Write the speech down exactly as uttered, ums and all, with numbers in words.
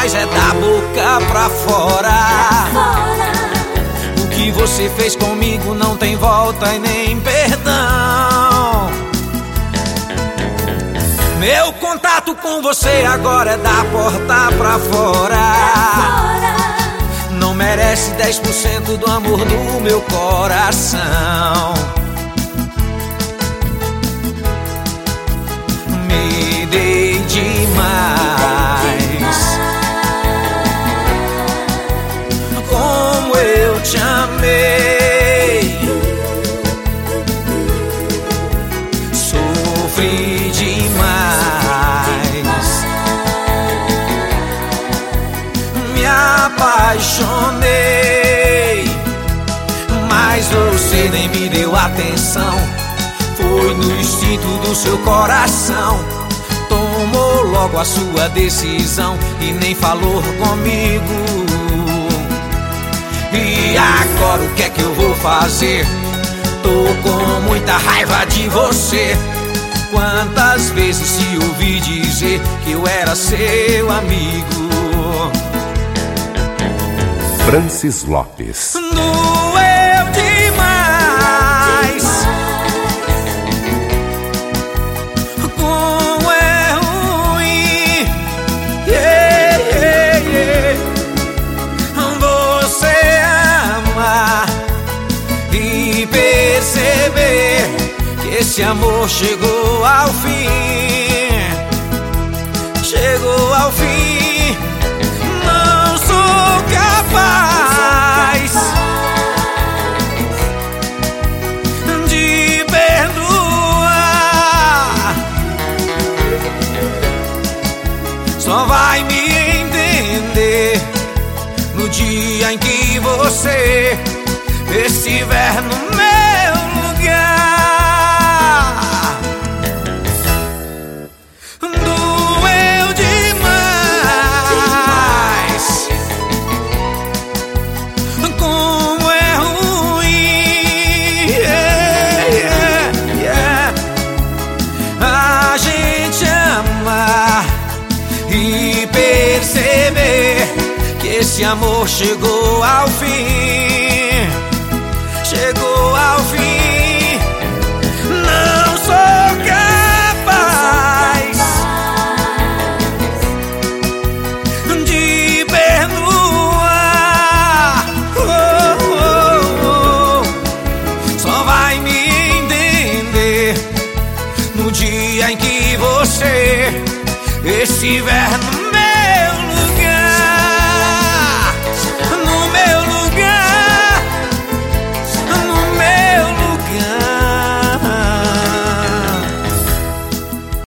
mas é da boca pra fora. O que você fez comigo não tem volta e nem perdão. Meu contato com você agora é da porta pra fora. Não merece dez por cento do amor do meu coração. Me dei demais. Como eu te amei. Sofri demais. Me apaixonei, mas você nem me deu atenção. Foi no instinto do seu coração. Tomou logo a sua decisão e nem falou comigo. E agora o que é que eu vou fazer? Tô com muita raiva de você. Quantas vezes se ouvi dizer que eu era seu amigo? Francis Lopes. Doeu demais. Como é ruim. Yeah, yeah, yeah. Você ama e perceber que esse amor chegou ao fim. Chegou ao fim. Não sou capaz de perdoar. Só vai me entender no dia em que você estiver no meu lugar. Doeu demais. Como é ruim. Yeah, yeah, yeah. A gente ama e perceber que esse amor chegou ao fim. Chegou ao fim. Não sou capaz de perdoar. Oh, oh, oh. Só vai me entender no dia em que você estiver no